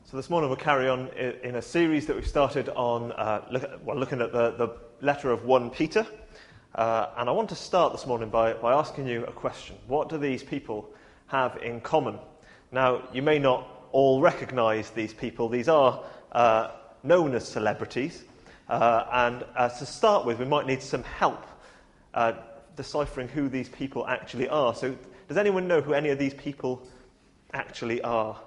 So this morning we'll carry on in a series that we've started on looking at the letter of 1 Peter. And I want to start this morning by asking you a question. What do these people have in common? Now, you may not all recognise these people. These are known as celebrities. And to start with, we might need some help deciphering who these people actually are. So does anyone know who any of these people actually are?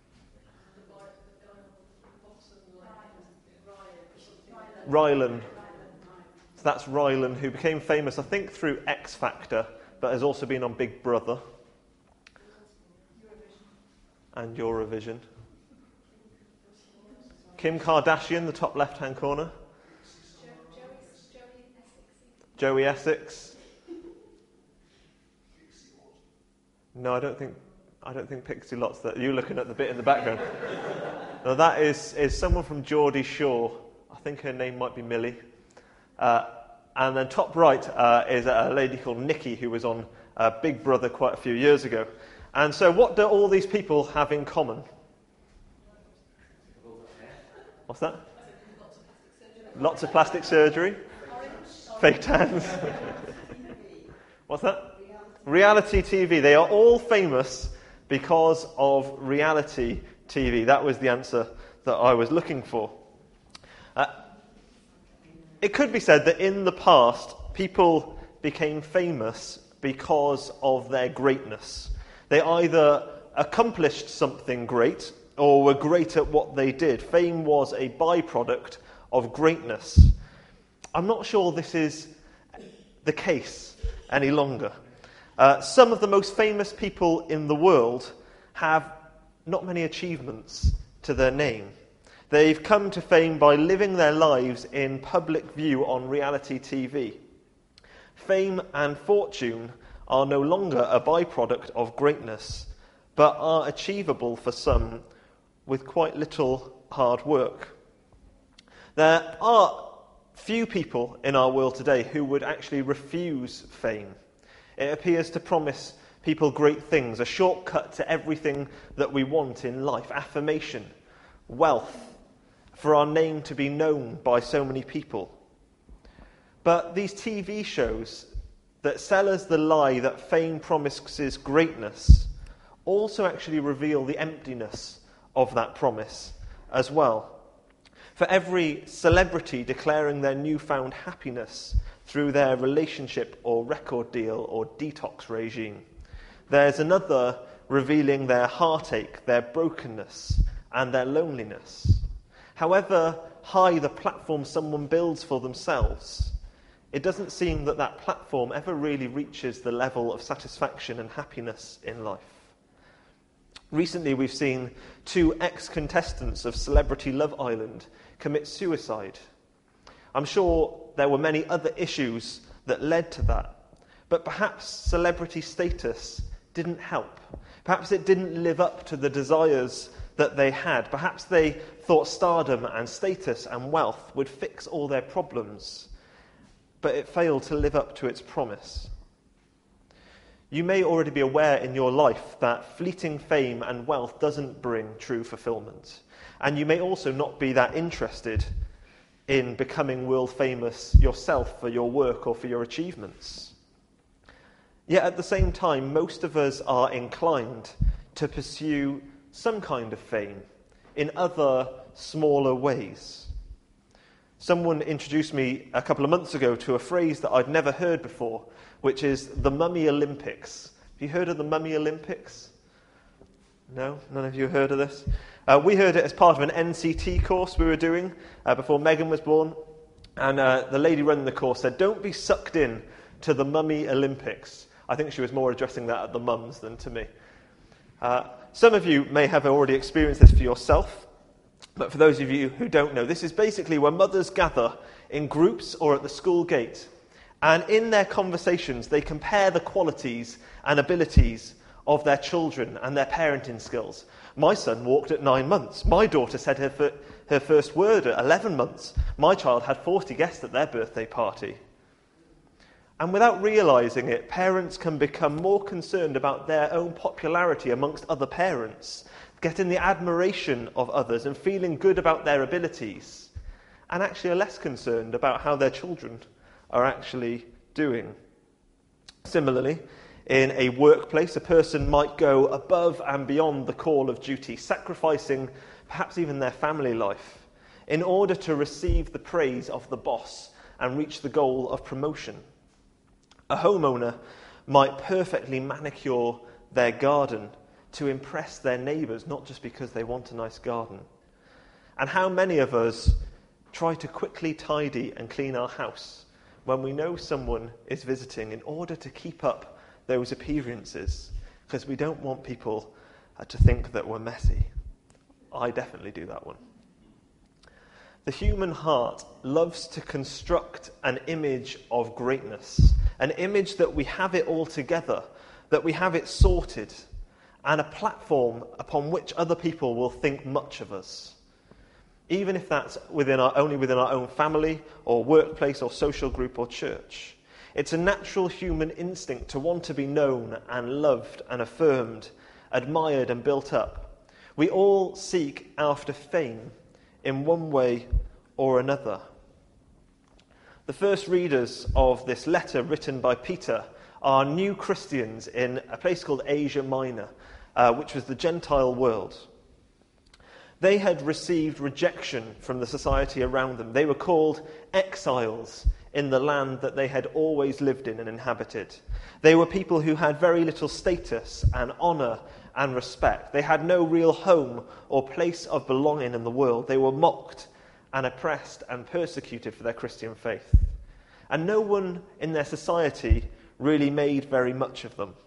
Rylan. So that's Rylan, who became famous, I think, through X Factor, but has also been on Big Brother. And Eurovision. Kim Kardashian, the top left-hand corner. Joey Essex. No, I don't think Pixie Lott's that. You're looking at the bit in the background. No, that is someone from Geordie Shore. I think her name might be Millie. And then top right is a lady called Nikki, who was on Big Brother quite a few years ago. And so what do all these people have in common? What's that? Lots of plastic surgery. Fake tans. What's that? Reality TV. They are all famous because of reality TV. That was the answer that I was looking for. It could be said that in the past, people became famous because of their greatness. They either accomplished something great or were great at what they did. Fame was a byproduct of greatness. I'm not sure this is the case any longer. Some of the most famous people in the world have not many achievements to their name. They've come to fame by living their lives in public view on reality TV. Fame and fortune are no longer a byproduct of greatness, but are achievable for some with quite little hard work. There are few people in our world today who would actually refuse fame. It appears to promise people great things, a shortcut to everything that we want in life, affirmation, wealth, for our name to be known by so many people. But these TV shows that sell us the lie that fame promises greatness also actually reveal the emptiness of that promise as well. For every celebrity declaring their newfound happiness through their relationship or record deal or detox regime, there's another revealing their heartache, their brokenness, and their loneliness. However high the platform someone builds for themselves, it doesn't seem that that platform ever really reaches the level of satisfaction and happiness in life. Recently, we've seen 2 ex-contestants of Celebrity Love Island commit suicide. I'm sure there were many other issues that led to that, but perhaps celebrity status didn't help. Perhaps it didn't live up to the desires that they had. Perhaps they thought stardom and status and wealth would fix all their problems, but it failed to live up to its promise. You may already be aware in your life that fleeting fame and wealth doesn't bring true fulfillment. And you may also not be that interested in becoming world famous yourself for your work or for your achievements. Yet at the same time, most of us are inclined to pursue some kind of fame in other smaller ways. Someone introduced me a couple of months ago to a phrase that I'd never heard before, which is the Mummy Olympics. Have you heard of the Mummy Olympics? No? None of you heard of this? We heard it as part of an NCT course we were doing before Megan was born. And the lady running the course said, "Don't be sucked in to the Mummy Olympics." I think she was more addressing that at the mums than to me. Some of you may have already experienced this for yourself. But for those of you who don't know, this is basically where mothers gather in groups or at the school gate. And in their conversations, they compare the qualities and abilities of their children and their parenting skills. My son walked at 9 months. My daughter said her first word at 11 months. My child had 40 guests at their birthday party. And without realising it, parents can become more concerned about their own popularity amongst other parents getting the admiration of others and feeling good about their abilities, and actually are less concerned about how their children are actually doing. Similarly, in a workplace, a person might go above and beyond the call of duty, sacrificing perhaps even their family life, in order to receive the praise of the boss and reach the goal of promotion. A homeowner might perfectly manicure their garden to impress their neighbours, not just because they want a nice garden. And how many of us try to quickly tidy and clean our house when we know someone is visiting in order to keep up those appearances, because we don't want people to think that we're messy? I definitely do that one. The human heart loves to construct an image of greatness, an image that we have it all together, that we have it sorted, and a platform upon which other people will think much of us. Even if that's only within our own family or workplace or social group or church. It's a natural human instinct to want to be known and loved and affirmed, admired and built up. We all seek after fame in one way or another. The first readers of this letter written by Peter are new Christians in a place called Asia Minor, which was the Gentile world. They had received rejection from the society around them. They were called exiles in the land that they had always lived in and inhabited. They were people who had very little status and honour and respect. They had no real home or place of belonging in the world. They were mocked and oppressed and persecuted for their Christian faith. And no one in their society really made very much of them.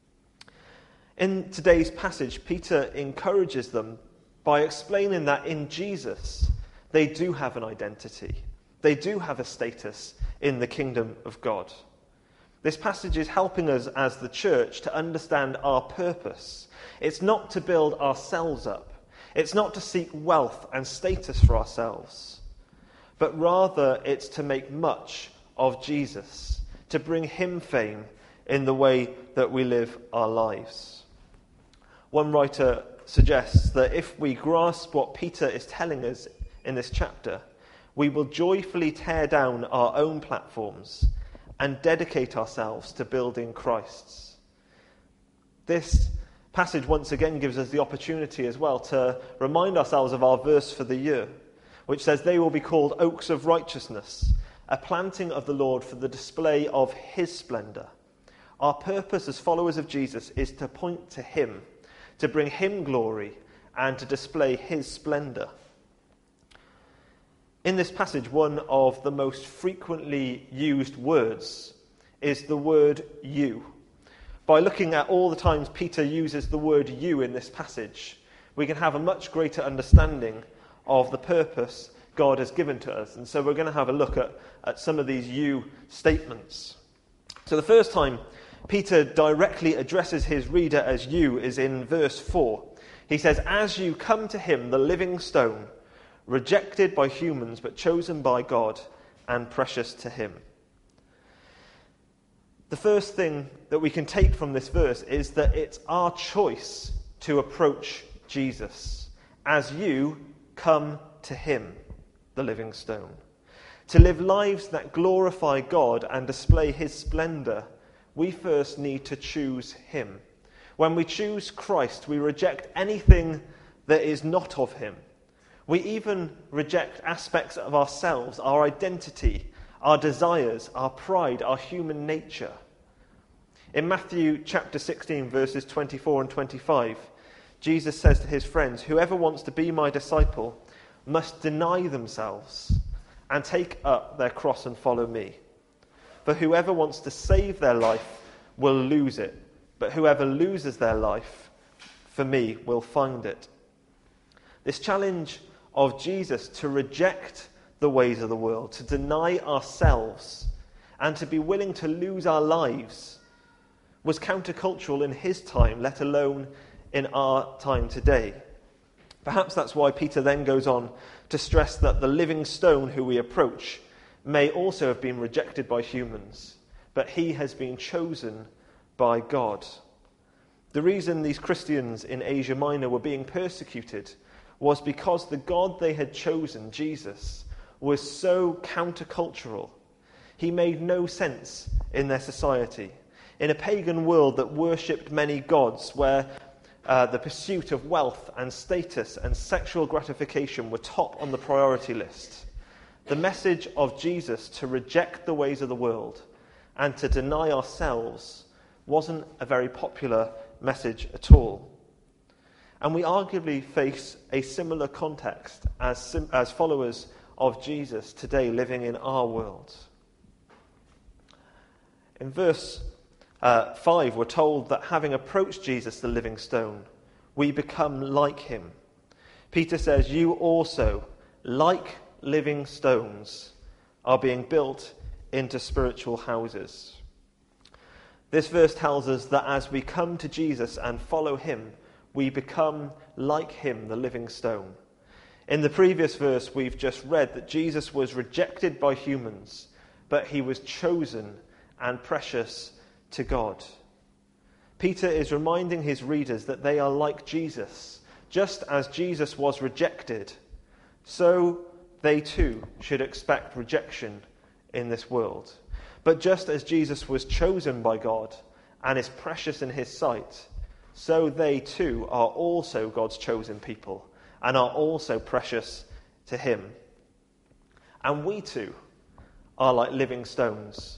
In today's passage, Peter encourages them by explaining that in Jesus, they do have an identity. They do have a status in the kingdom of God. This passage is helping us as the church to understand our purpose. It's not to build ourselves up. It's not to seek wealth and status for ourselves. But rather, it's to make much of Jesus, to bring him fame in the way that we live our lives. One writer suggests that if we grasp what Peter is telling us in this chapter, we will joyfully tear down our own platforms and dedicate ourselves to building Christ's. This passage once again gives us the opportunity as well to remind ourselves of our verse for the year, which says, "They will be called oaks of righteousness, a planting of the Lord for the display of his splendour." Our purpose as followers of Jesus is to point to him, to bring him glory, and to display his splendour. In this passage, one of the most frequently used words is the word you. By looking at all the times Peter uses the word you in this passage, we can have a much greater understanding of the purpose God has given to us. And so we're going to have a look at some of these you statements. So the first time Peter directly addresses his reader as you is in verse 4. He says, "As you come to him, the living stone, rejected by humans but chosen by God and precious to him." The first thing that we can take from this verse is that it's our choice to approach Jesus. As you come to him, the living stone. To live lives that glorify God and display his splendour, we first need to choose him. When we choose Christ, we reject anything that is not of him. We even reject aspects of ourselves, our identity, our desires, our pride, our human nature. In Matthew chapter 16, verses 24 and 25, Jesus says to his friends, "Whoever wants to be my disciple must deny themselves and take up their cross and follow me. For whoever wants to save their life will lose it, but whoever loses their life for me will find it." This challenge of Jesus to reject the ways of the world, to deny ourselves, and to be willing to lose our lives was countercultural in his time, let alone in our time today. Perhaps that's why Peter then goes on to stress that the living stone who we approach may also have been rejected by humans, but he has been chosen by God. The reason these Christians in Asia Minor were being persecuted was because the God they had chosen, Jesus, was so countercultural. He made no sense in their society. In a pagan world that worshipped many gods, where the pursuit of wealth and status and sexual gratification were top on the priority list, the message of Jesus to reject the ways of the world and to deny ourselves wasn't a very popular message at all. And we arguably face a similar context as followers of Jesus today living in our world. In verse 5, we're told that having approached Jesus, the living stone, we become like him. Peter says, you also, like living stones, are being built into spiritual houses. This verse tells us that as we come to Jesus and follow him, we become like him, the living stone. In the previous verse, we've just read that Jesus was rejected by humans, but he was chosen and precious to God. Peter is reminding his readers that they are like Jesus. Just as Jesus was rejected, so they too should expect rejection in this world. But just as Jesus was chosen by God and is precious in his sight, so they too are also God's chosen people and are also precious to him. And we too are like living stones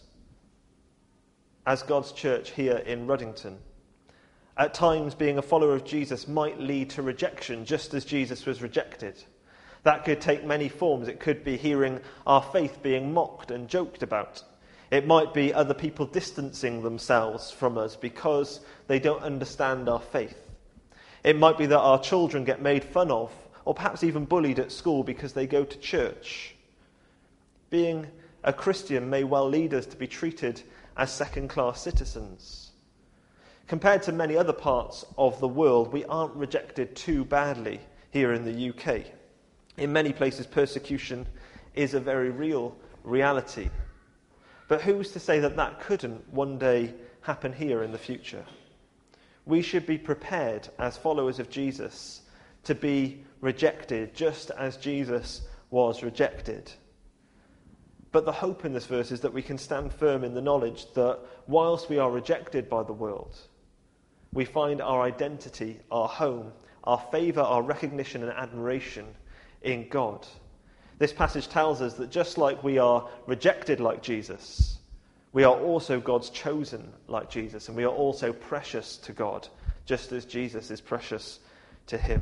as God's church here in Ruddington. At times, being a follower of Jesus might lead to rejection, just as Jesus was rejected. That could take many forms. It could be hearing our faith being mocked and joked about. It might be other people distancing themselves from us because they don't understand our faith. It might be that our children get made fun of, or perhaps even bullied at school because they go to church. Being a Christian may well lead us to be treated as second-class citizens. Compared to many other parts of the world, we aren't rejected too badly here in the UK. In many places, persecution is a very real reality. But who's to say that that couldn't one day happen here in the future? We should be prepared as followers of Jesus to be rejected just as Jesus was rejected. But the hope in this verse is that we can stand firm in the knowledge that whilst we are rejected by the world, we find our identity, our home, our favour, our recognition and admiration in God. This passage tells us that just like we are rejected like Jesus, we are also God's chosen like Jesus, and we are also precious to God, just as Jesus is precious to him.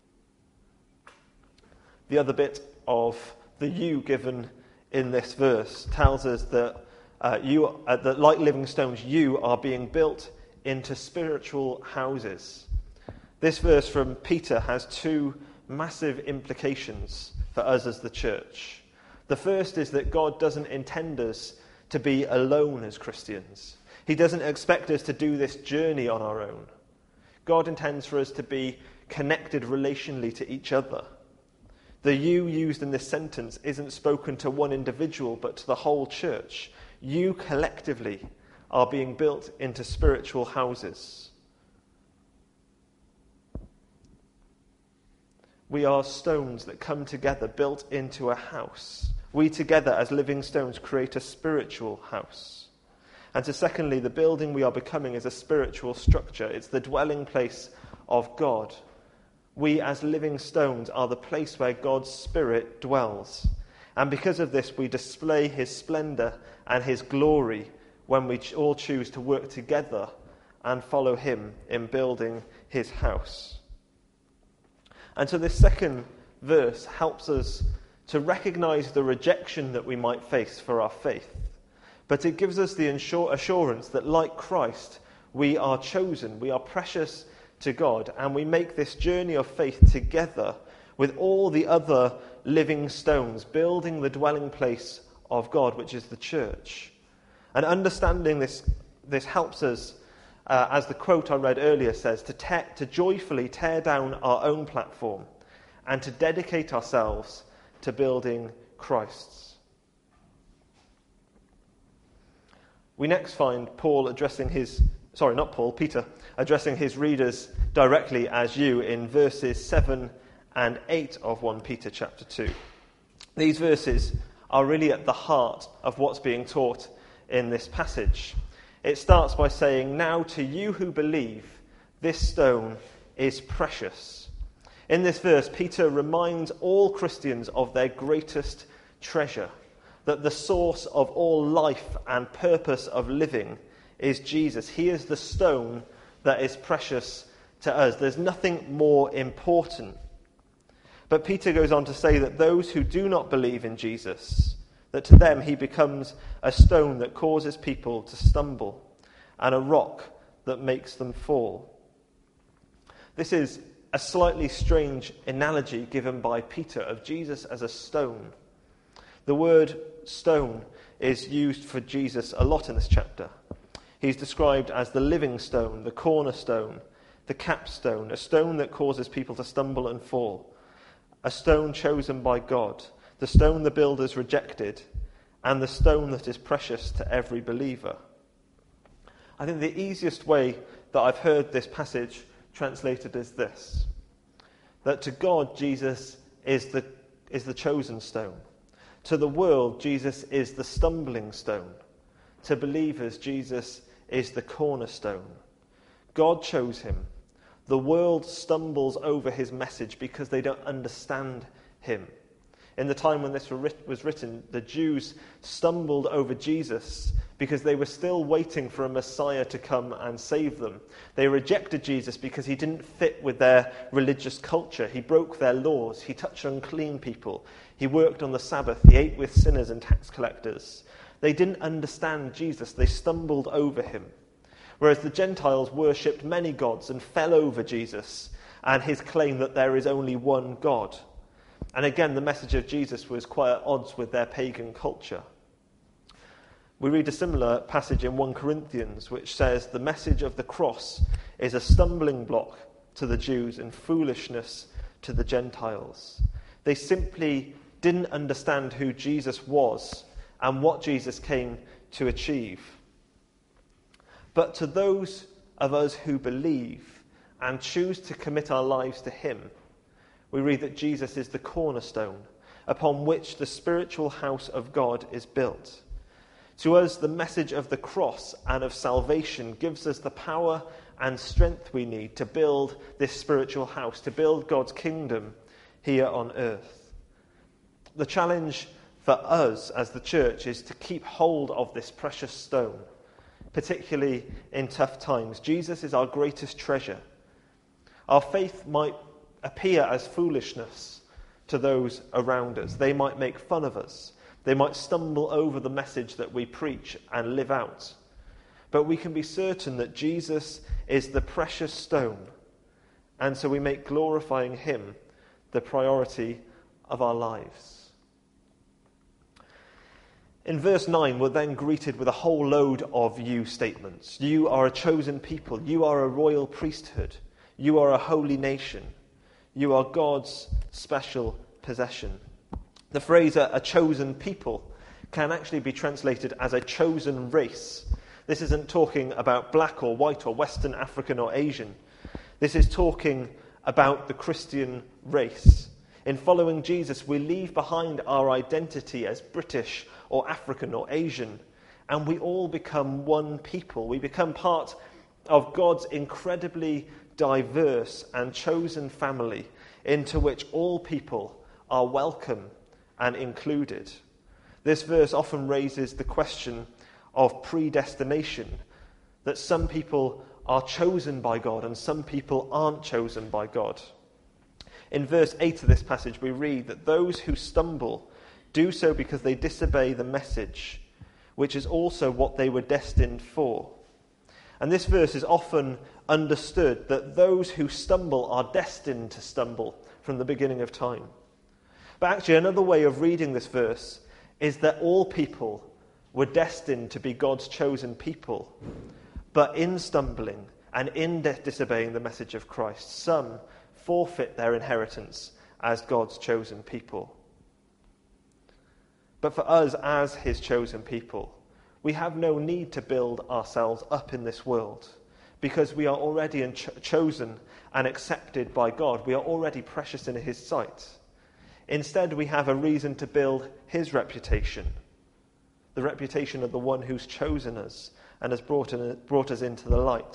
The other bit of the you given in this verse tells us that that like living stones, you are being built into spiritual houses. This verse from Peter has two massive implications for us as the church. The first is that God doesn't intend us to be alone as Christians. He doesn't expect us to do this journey on our own. God intends for us to be connected relationally to each other. The you used in this sentence isn't spoken to one individual, but to the whole church. You collectively are being built into spiritual houses. We are stones that come together, built into a house. We together as living stones create a spiritual house. And so secondly, the building we are becoming is a spiritual structure. It's the dwelling place of God. We as living stones are the place where God's Spirit dwells. And because of this, we display his splendour and his glory when we all choose to work together and follow him in building his house. And so this second verse helps us to recognise the rejection that we might face for our faith. But it gives us the assurance that like Christ, we are chosen, we are precious to God, and we make this journey of faith together with all the other living stones, building the dwelling place of God, which is the church. And understanding this helps us, as the quote I read earlier says, to joyfully tear down our own platform and to dedicate ourselves to building Christ's. We next find Paul addressing his Peter, addressing his readers directly as you in verses 7 and 8 of 1 Peter chapter 2. These verses are really at the heart of what's being taught in this passage. It starts by saying, "Now to you who believe, this stone is precious." In this verse, Peter reminds all Christians of their greatest treasure, that the source of all life and purpose of living is Jesus. He is the stone that is precious to us. There's nothing more important. But Peter goes on to say that those who do not believe in Jesus, that to them he becomes a stone that causes people to stumble and a rock that makes them fall. This is a slightly strange analogy given by Peter of Jesus as a stone. The word stone is used for Jesus a lot in this chapter. He's described as the living stone, the cornerstone, the capstone, a stone that causes people to stumble and fall, a stone chosen by God, the stone the builders rejected, and the stone that is precious to every believer. I think the easiest way that I've heard this passage translated is this: that to God, Jesus is the chosen stone. To the world, Jesus is the stumbling stone. To believers, Jesus is the cornerstone. God chose him. The world stumbles over his message because they don't understand him. In the time when this was written, the Jews stumbled over Jesus because they were still waiting for a Messiah to come and save them. They rejected Jesus because he didn't fit with their religious culture. He broke their laws. He touched unclean people. He worked on the Sabbath. He ate with sinners and tax collectors. They didn't understand Jesus. They stumbled over him. Whereas the Gentiles worshipped many gods and fell over Jesus and his claim that there is only one God. And again, the message of Jesus was quite at odds with their pagan culture. We read a similar passage in 1 Corinthians, which says the message of the cross is a stumbling block to the Jews and foolishness to the Gentiles. They simply didn't understand who Jesus was and what Jesus came to achieve. But to those of us who believe and choose to commit our lives to him, we read that Jesus is the cornerstone upon which the spiritual house of God is built. To us, the message of the cross and of salvation gives us the power and strength we need to build this spiritual house, to build God's kingdom here on earth. The challenge for us as the church is to keep hold of this precious stone, particularly in tough times. Jesus is our greatest treasure. Our faith might appear as foolishness to those around us. They might make fun of us. They might stumble over the message that we preach and live out. But we can be certain that Jesus is the precious stone, and so we make glorifying him the priority of our lives. In verse 9, we're then greeted with a whole load of you statements. You are a chosen people. You are a royal priesthood. You are a holy nation. You are God's special possession. The phrase a chosen people can actually be translated as a chosen race. This isn't talking about black or white or Western, African or Asian. This is talking about the Christian race. In following Jesus, we leave behind our identity as British or African or Asian, and we all become one people. We become part of God's incredibly diverse and chosen family into which all people are welcome and included. This verse often raises the question of predestination, that some people are chosen by God and some people aren't chosen by God. In verse 8 of this passage, we read that those who stumble do so because they disobey the message, which is also what they were destined for. And this verse is often understood that those who stumble are destined to stumble from the beginning of time. But actually, another way of reading this verse is that all people were destined to be God's chosen people. But in stumbling and in disobeying the message of Christ, some forfeit their inheritance as God's chosen people. But for us as his chosen people, we have no need to build ourselves up in this world. because we are already chosen and accepted by God. We are already precious in his sight. Instead, we have a reason to build his reputation, the reputation of the one who's chosen us and has brought us into the light.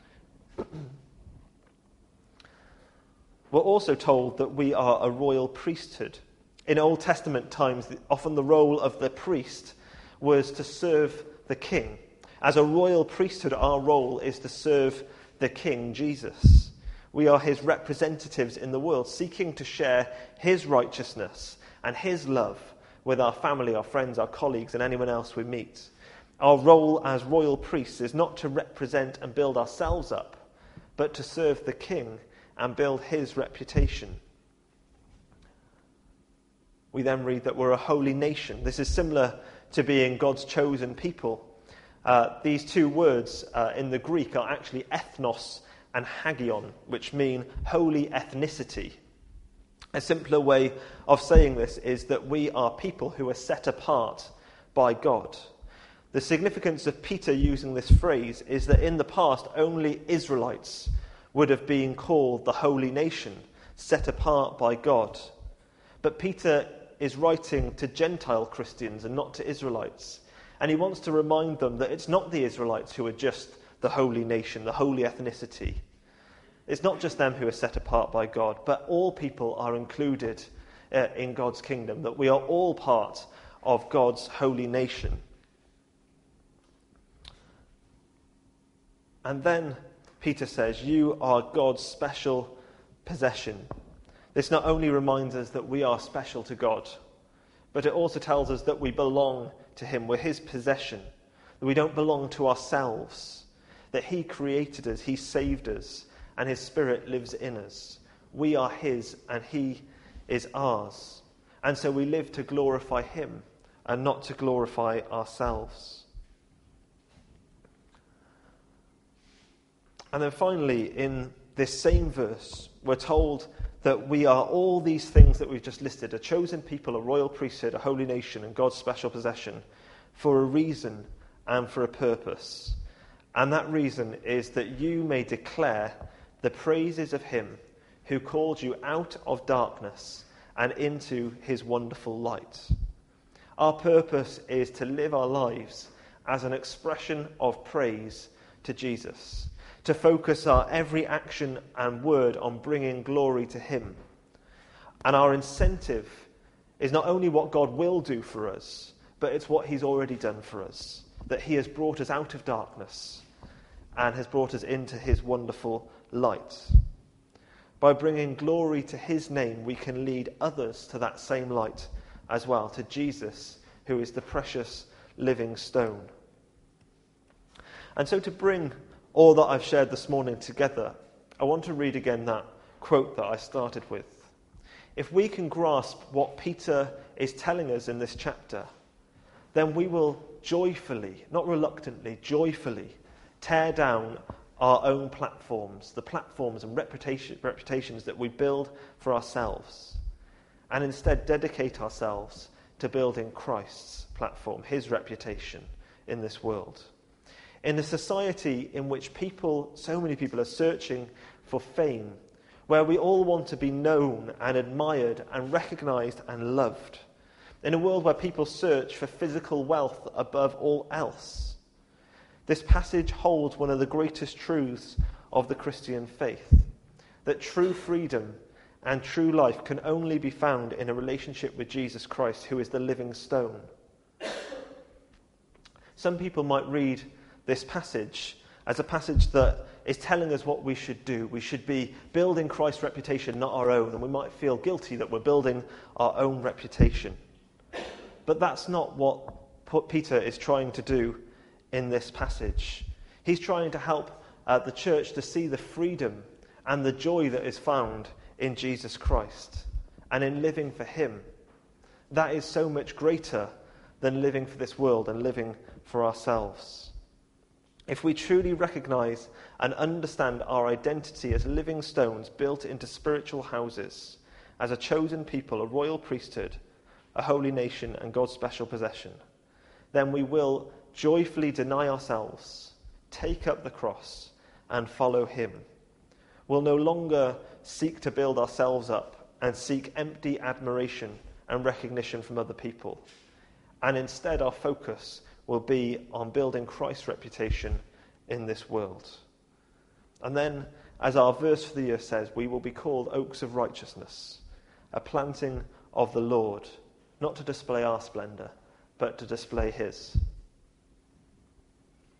We're also told that we are a royal priesthood. In Old Testament times, often the role of the priest was to serve the king. As a royal priesthood, our role is to serve the King, Jesus. We are his representatives in the world, seeking to share his righteousness and his love with our family, our friends, our colleagues, and anyone else we meet. Our role as royal priests is not to represent and build ourselves up, but to serve the King and build his reputation. We then read that we're a holy nation. This is similar to being God's chosen people. These two words in the Greek are actually ethnos and hagion, which mean holy ethnicity. A simpler way of saying this is that we are people who are set apart by God. The significance of Peter using this phrase is that in the past only Israelites would have been called the holy nation, set apart by God. But Peter is writing to Gentile Christians and not to Israelites. And he wants to remind them that it's not the Israelites who are just the holy nation, the holy ethnicity. It's not just them who are set apart by God, but all people are included in God's kingdom, that we are all part of God's holy nation. And then Peter says, you are God's special possession. This not only reminds us that we are special to God, but it also tells us that we belong to him. We're his possession, that we don't belong to ourselves, that he created us, he saved us, and his Spirit lives in us. We are his and he is ours. And so we live to glorify him and not to glorify ourselves. And then finally, in this same verse, we're told that we are all these things that we've just listed, a chosen people, a royal priesthood, a holy nation, and God's special possession, for a reason and for a purpose. And that reason is that you may declare the praises of him who called you out of darkness and into his wonderful light. Our purpose is to live our lives as an expression of praise to Jesus, to focus our every action and word on bringing glory to him. And our incentive is not only what God will do for us, but it's what he's already done for us, that he has brought us out of darkness and has brought us into his wonderful light. By bringing glory to his name, we can lead others to that same light as well, to Jesus, who is the precious living stone. And so to bring all that I've shared this morning together, I want to read again that quote that I started with. If we can grasp what Peter is telling us in this chapter, then we will joyfully, not reluctantly, joyfully tear down our own platforms, the platforms and reputations that we build for ourselves, and instead dedicate ourselves to building Christ's platform, his reputation in this world. In a society in which so many people are searching for fame, where we all want to be known and admired and recognized and loved, in a world where people search for physical wealth above all else, this passage holds one of the greatest truths of the Christian faith, that true freedom and true life can only be found in a relationship with Jesus Christ, who is the living stone. Some people might read this passage as a passage that is telling us what we should do. We should be building Christ's reputation, not our own, and we might feel guilty that we're building our own reputation. But that's not what Peter is trying to do in this passage. He's trying to help the church to see the freedom and the joy that is found in Jesus Christ and in living for him. That is so much greater than living for this world and living for ourselves. If we truly recognize and understand our identity as living stones built into spiritual houses, as a chosen people, a royal priesthood, a holy nation, and God's special possession, then we will joyfully deny ourselves, take up the cross, and follow him. We'll no longer seek to build ourselves up and seek empty admiration and recognition from other people. And instead our focus will be on building Christ's reputation in this world. And then, as our verse for the year says, we will be called oaks of righteousness, a planting of the Lord, not to display our splendour, but to display his.